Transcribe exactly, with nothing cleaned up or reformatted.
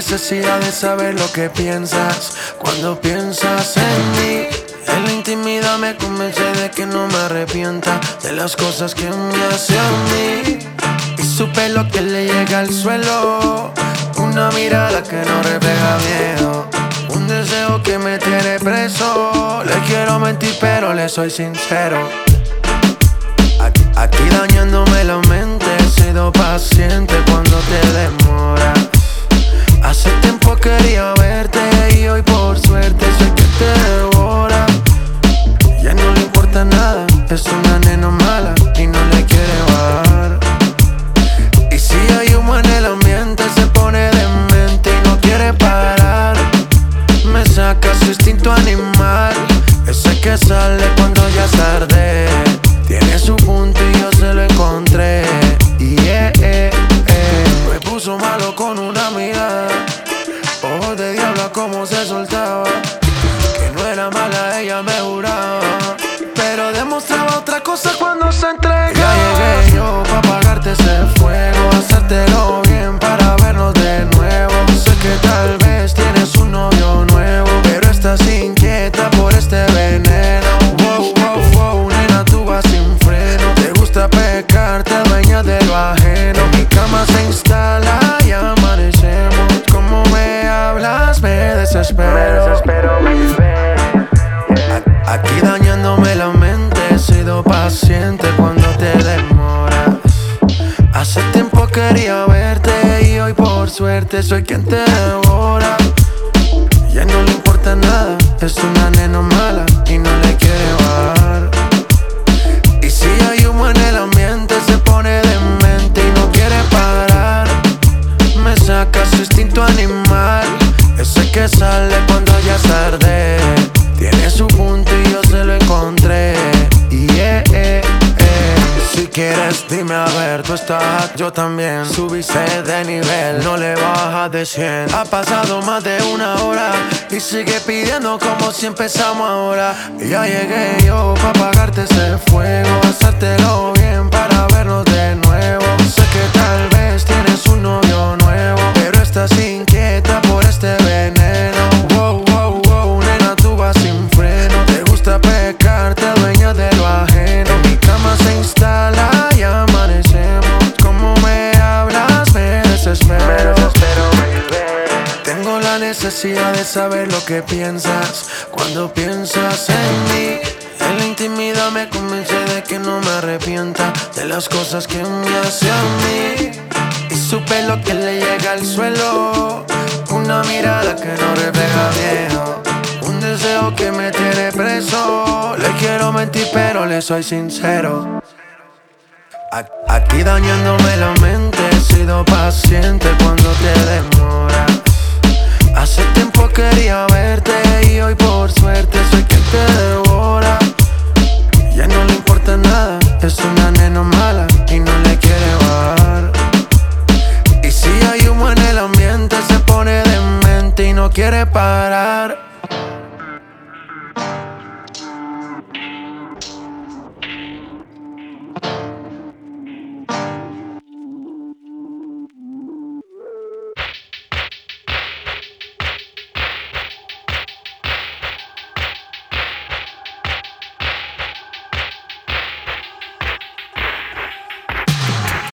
necesidad de saber lo que piensas cuando piensas en mí. En la intimidad me convence de que no me arrepienta de las cosas que me hace a mí. Y su pelo que le llega al suelo, una mirada que no refleja miedo, un deseo que me tiene preso. Le quiero mentir pero le soy sincero. Aquí dañándome la mente, he sido paciente cuando te demoras. Hace tiempo quería verte y hoy por suerte sé que te devora. Ya no le importa nada, es una nena mala y no le quiere bajar. Y si hay humo en el ambiente se pone demente y no quiere parar. Me saca su instinto animal, ese que sale cuando ya es tarde. Tiene su punto y yo se lo encontré. Y yeah, yeah, yeah. Me puso malo con una amiga, ojos de diablo como se soltaba. Que no era mala, ella me juraba, pero demostraba otra cosa cuando se entrega. Ya llegué yo pa' apagarte ese fuego, hacértelo bien para vernos de nuevo. Sé que tal vez tienes un novio nuevo, pero estás inquieta por este veneno. Wow, wow, wow, nena, tú vas sin freno. Te gusta pecar, te adueñas de lo ajeno. Mi cama se instala y amanecemos. Como me hablas, me desespero. Me desespero, baby. Aquí dañándome la mente, he sido paciente cuando te demoras. Hace tiempo quería verte y hoy por suerte soy quien te devora. Ya no le importa nada, es una nena mala y no le quiere bajar. Y si hay humo en el ambiente se pone demente y no quiere parar. Me saca su instinto animal, ese que sale cuando ya es tarde. Tiene su punto y yo se lo encontré. Y yeah, yeah, yeah. Si quieres dime a ver, tú estás, yo también. Subiste de nivel, no le bajas de cien. Ha pasado más de una hora y sigue pidiendo como si empezamos ahora. Y ya llegué yo pa' apagarte ese fuego, hacértelo bien para vernos de nuevo. Sé que tal vez tienes un novio nuevo, pero estás inquieta por este veneno. Wow, wow, wow, nena, tú vas sin freno. Te gusta pecar, te adueñas de lo ajeno. Mi cama se instala y amanecemos. Como me hablas, me desespero. Me desespero, baby. Tengo la necesidad de saber lo que piensas cuando piensas en mí. En la intimidad me convence de que no me arrepienta de las cosas que me hace a mí. Y su pelo que le llega al suelo, una mirada que no refleja miedo, un deseo que me tiene preso. Le quiero mentir pero le soy sincero. Aquí dañándome la mente, he sido paciente cuando te demoras. Hace tiempo quería verte y hoy por suerte soy quien te devora. Ya no le importa nada, es una nena mala y no le quiere bajar. Y si hay humo en el ambiente se pone demente y no quiere parar.